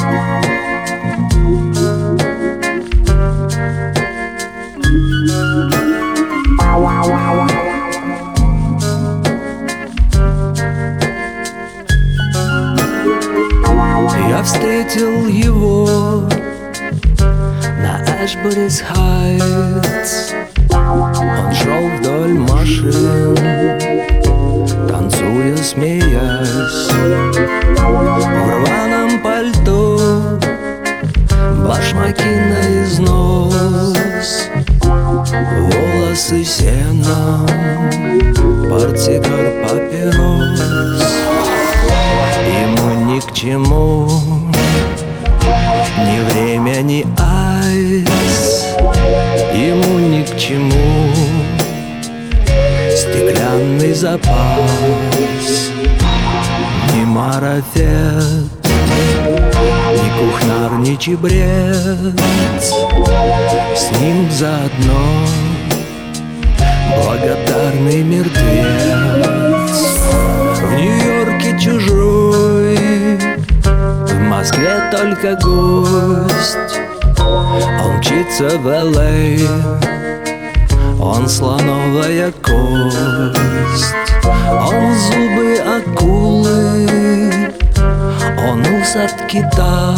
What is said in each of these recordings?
Я встретил его на Ashbury's Heights. Он шел вдоль машин, танцуя, смеясь, в рваном пальто, башмаки на износ, волосы сеном, портсигар, папирос. Ему ни к чему ни время, ни айс. Ему ни к чему стеклянный запас, ни марафет, ни кухнар, ни чебрец. С ним заодно благодарный мертвец. В Нью-Йорке чужой, в Москве только гость. Он мчится в Л.А., он слоновая кость. Он зубы акулы, он ус от кита.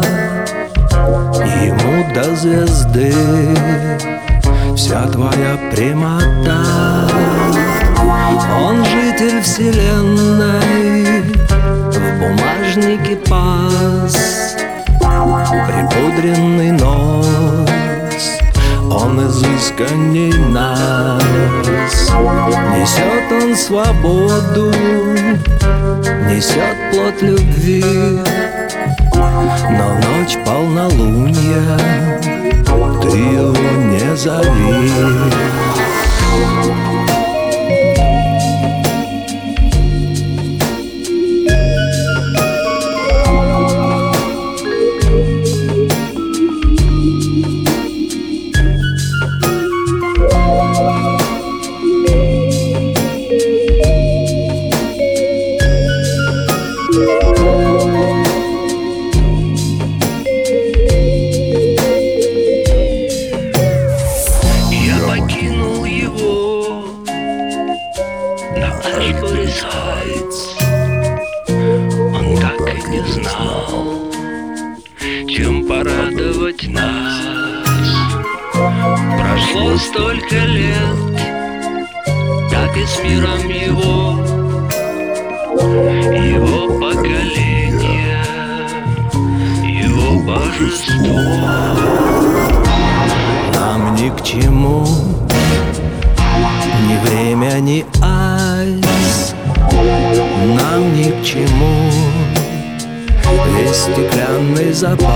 Ему до звезды вся твоя прямота. Он житель вселенной, в бумажнике пас, припудренный нос, он изысканней нас. Несет он свободу, несет плод любви, но в ночь полнолуния ты его не зови. Ashbury's Heights. Он так и не знал, чем порадовать нас. Прошло столько лет, как и с миром его поколение, его божество. Нам ни к чему ни время, ни айс. Нам ни к чему весь стеклянный запас.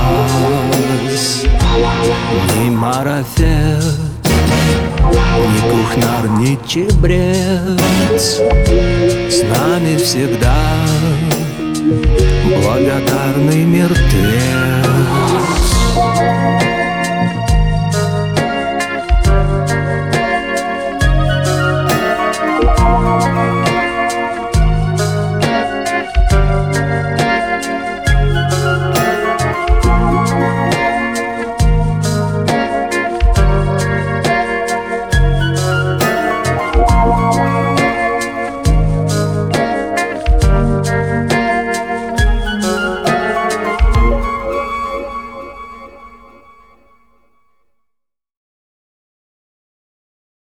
Ни марафет, ни кухнар, ни чебрец. С нами всегда благодарный мертвец.